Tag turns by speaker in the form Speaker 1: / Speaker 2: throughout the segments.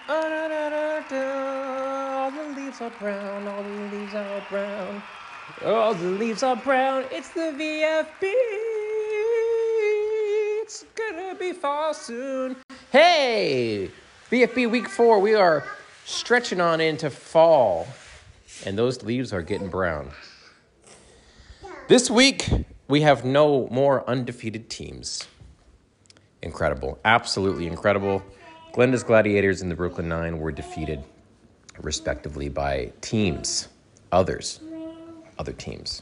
Speaker 1: All the leaves are brown, all the leaves are brown. All the leaves are brown, it's the VFB. It's gonna be fall soon. Hey! VFB week 4, we are stretching on into fall. And those leaves are getting brown. This week, we have no more undefeated teams. Incredible. Absolutely incredible. Glenda's Gladiators and the Brooklyn Nine were defeated, respectively, by teams. Other teams.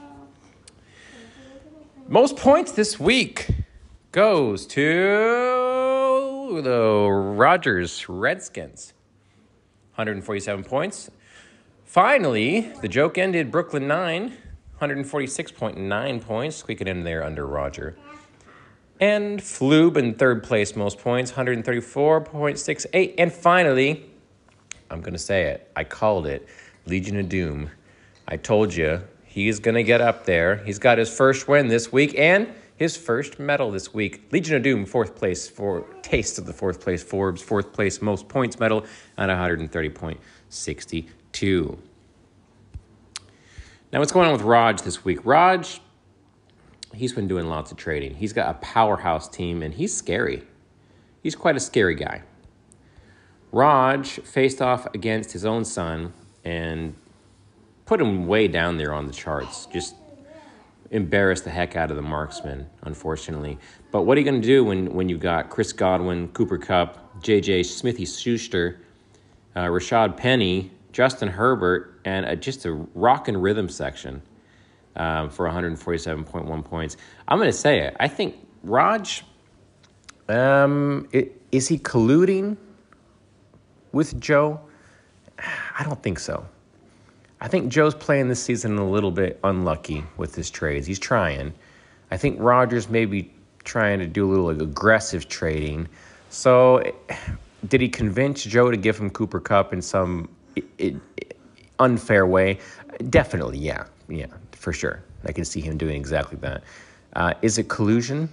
Speaker 1: Most points this week goes to the Rogers Redskins. 147 points. Finally, the joke ended. Brooklyn Nine, 146.9 points, squeaking in there under Roger. And Floob in third place, most points, 134.68. And finally, I'm going to say it. I called it. Legion of Doom. I told you he's going to get up there. He's got his first win this week and his first medal this week. Legion of Doom, fourth place for taste of the fourth place. Forbes, fourth place, most points medal at 130.62. Now, what's going on with Raj this week? Raj, he's been doing lots of trading. He's got a powerhouse team, and he's scary. He's quite a scary guy. Raj faced off against his own son and put him way down there on the charts. Just embarrassed the heck out of the marksman, unfortunately. But what are you going to do when you've got Chris Godwin, Cooper Kupp, J.J. Smithy-Schuster, Rashad Penny, Justin Herbert, and just a rock and rhythm section for 147.1 points? I'm going to say it. I think Raj, is he colluding with Joe? I don't think so. I think Joe's playing this season a little bit unlucky with his trades. He's trying. I think Rogers may be trying to do a little aggressive trading. So did he convince Joe to give him Cooper Kupp in some unfair way? Definitely, yeah, for sure. I can see him doing exactly that. Is it collusion?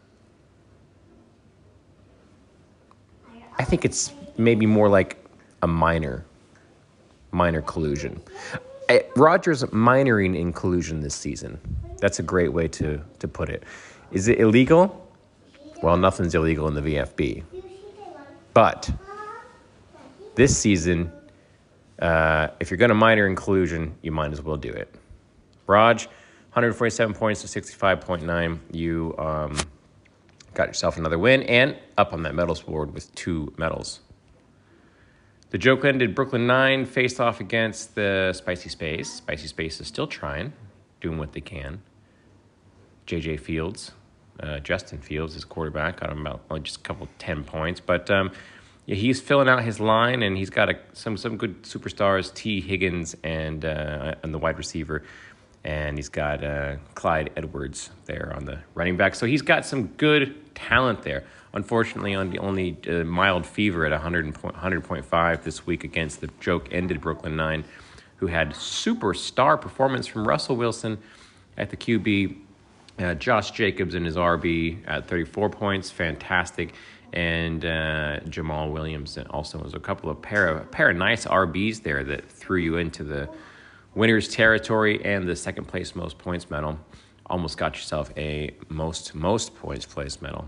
Speaker 1: I think it's maybe more like a minor collusion. Rogers minoring in collusion this season. That's a great way to put it. Is it illegal? Well, nothing's illegal in the VFB. But this season, if you're going to minor in collusion, you might as well do it. Raj, 147 points to 65.9. You got yourself another win and up on that medals board with 2 medals. The joke ended. Brooklyn Nine faced off against the Spicy Space. Spicy Space is still trying, doing what they can. J.J. Fields, Justin Fields, his quarterback, got him about just a couple 10 points. But he's filling out his line, and he's got some good superstars, T. Higgins and the wide receiver. And he's got Clyde Edwards there on the running back. So he's got some good talent there. Unfortunately, only mild fever at 100.5 this week against the joke-ended Brooklyn Nine, who had superstar performance from Russell Wilson at the QB, Josh Jacobs in his RB at 34 points, fantastic, and Jamal Williams also was a couple of pair of nice RBs there that threw you into the winner's territory and the second place most points medal. Almost got yourself a most points place medal.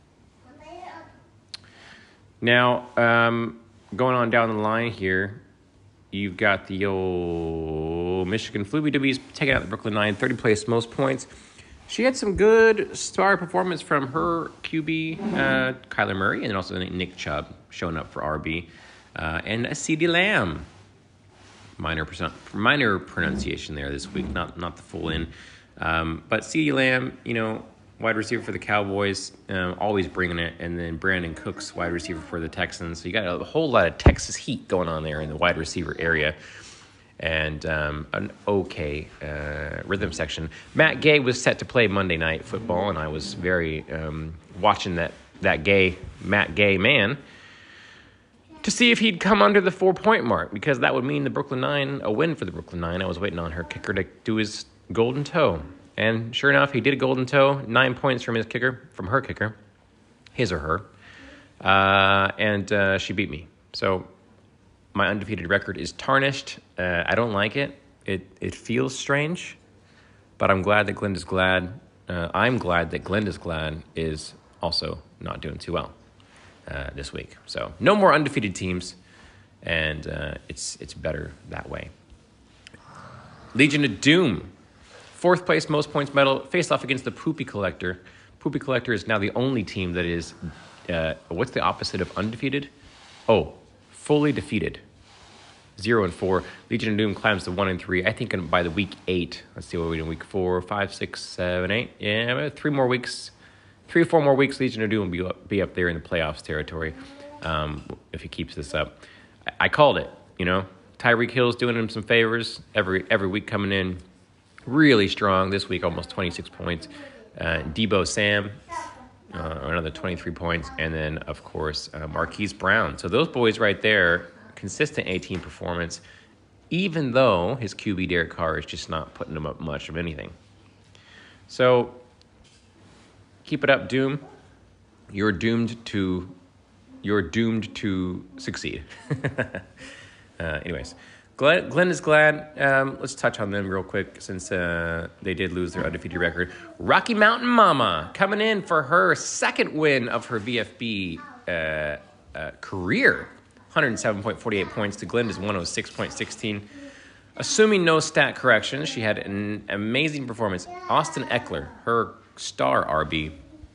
Speaker 1: Now, going on down the line here, you've got the old Michigan Flooby Doobies taking out the Brooklyn Nine, 30 place most points. She had some good star performance from her QB, Kyler Murray, and also Nick Chubb showing up for RB, and a CeeDee Lamb. Minor pronunciation there this week, not the full in. But CeeDee Lamb, wide receiver for the Cowboys, always bringing it. And then Brandon Cooks, wide receiver for the Texans. So you got a whole lot of Texas heat going on there in the wide receiver area. And an okay rhythm section. Matt Gay was set to play Monday Night Football, and I was very watching that Matt Gay man to see if he'd come under the 4-point mark, because that would mean a win for the Brooklyn Nine. I was waiting on her kicker to do his golden toe. And sure enough, he did a golden toe, 9 points from her kicker, his or her. And she beat me. So my undefeated record is tarnished. I don't like it. It feels strange, but I'm glad that Glenda's Glad. I'm glad that Glenda's Glad is also not doing too well this week. So no more undefeated teams, and it's better that way. Legion of Doom, 4th place, most points medal, faced off against the Poopy Collector. Poopy Collector is now the only team that is, what's the opposite of undefeated? Oh, fully defeated. 0-4. Legion of Doom climbs to 1-3. I think by the week 8, let's see what we do in week 4, 5, 6, 7, 8. Yeah, 3 or 4 more weeks, Legion of Doom will be up there in the playoffs territory if he keeps this up. I called it, Tyreek Hill's doing him some favors every week coming in really strong. This week, almost 26 points. Debo Sam, another 23 points. And then, of course, Marquise Brown. So those boys right there, consistent 18 performance, even though his QB Derek Carr is just not putting him up much of anything. So keep it up, Doom. You're doomed to succeed. Anyways, Glenn is glad. Let's touch on them real quick since they did lose their undefeated record. Rocky Mountain Mama coming in for her second win of her VFB career. 107.48 points to Glenda's 106.16. Assuming no stat corrections, she had an amazing performance. Austin Eckler, her star RB,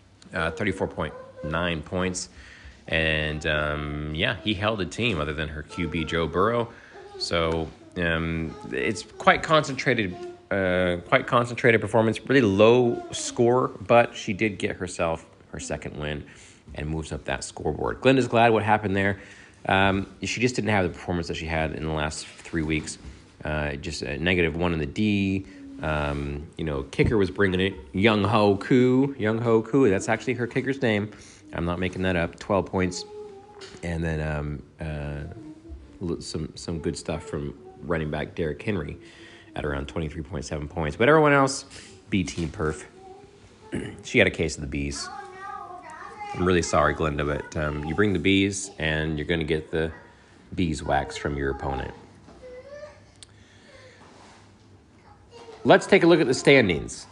Speaker 1: 34.9 points. And, he held a team other than her QB, Joe Burrow. So it's quite concentrated performance, really low score, but she did get herself her second win and moves up that scoreboard. Glenda's glad what happened there. She just didn't have the performance that she had in the last 3 weeks. Just a -1 in the D. Kicker was bringing it. Young Ho Koo. That's actually her kicker's name. I'm not making that up. 12 points. And then some good stuff from running back Derrick Henry at around 23.7 points. But everyone else, B team perf. She had a case of the bees. I'm really sorry, Glenda, but you bring the bees and you're going to get the beeswax from your opponent. Let's take a look at the standings.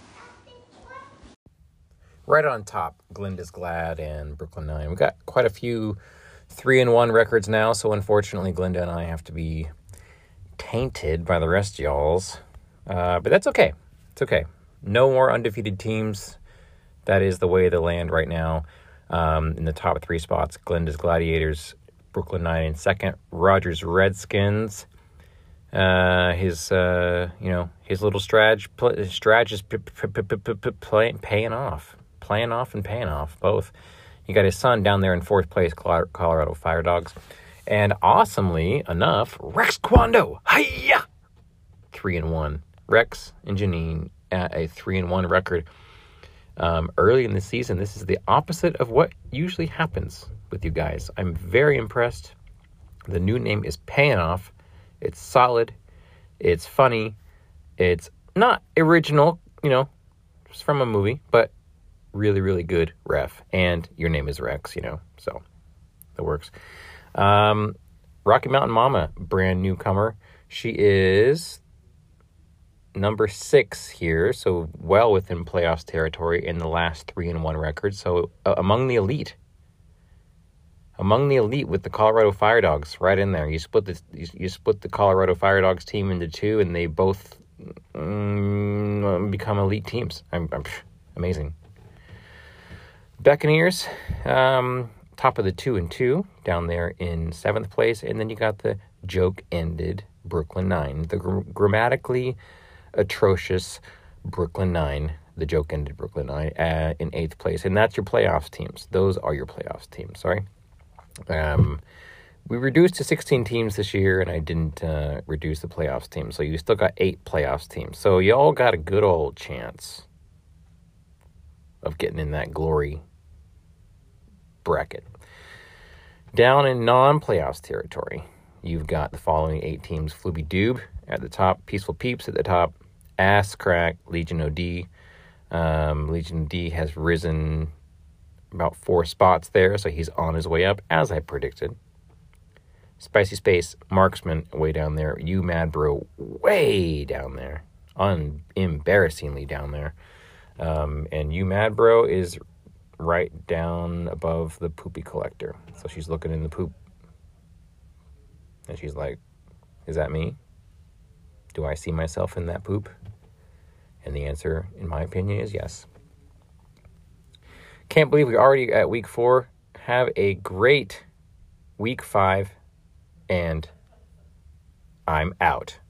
Speaker 1: Right on top, Glenda's Glad and Brooklyn 9. We've got quite a few 3-1 records now, so unfortunately Glenda and I have to be tainted by the rest of y'all's. But that's okay. It's okay. No more undefeated teams. That is the way of the land right now. In the top 3 spots, Glenda's Gladiators, Brooklyn 9 in second, Rogers Redskins. His little strateg is paying off, both. You got his son down there in 4th place, Colorado Fire Dogs. And awesomely enough, Rex Kwando, hiya! 3-1. Rex and Janine at a 3-1 record. Early in the season, this is the opposite of what usually happens with you guys. I'm very impressed. The new name is paying off. It's solid. It's funny. It's not original, it's from a movie, but really, really good ref. And your name is Rex, so that works. Rocky Mountain Mama, brand newcomer. She is number 6 here, so well within playoffs territory in the last 3-1 record. So among the elite with the Colorado Fire Dogs, right in there. You split the Colorado Fire Dogs team into 2, and they both become elite teams. I'm amazing. Buccaneers, top of the 2-2, down there in 7th place, and then you got the joke-ended Brooklyn 9, the grammatically atrocious Brooklyn 9, the joke-ended Brooklyn 9 in 8th place, and that's your playoffs teams. Those are your playoffs teams. Sorry. We reduced to 16 teams this year, and I didn't reduce the playoffs team, so you still got 8 playoffs teams. So you all got a good old chance of getting in that glory bracket. Down in non-playoffs territory, you've got the following 8 teams. Flooby Doob at the top, Peaceful Peeps at the top, Ass Crack, Legion OD. Legion OD has risen about 4 spots there, so he's on his way up, as I predicted. Spicy Space Marksman way down there. You Mad Bro way down there. Embarrassingly down there. And You Mad Bro is right down above the Poopy Collector. So she's looking in the poop. And she's like, is that me? Do I see myself in that poop? And the answer, in my opinion, is yes. Can't believe we're already at week 4. Have a great week 5. And I'm out.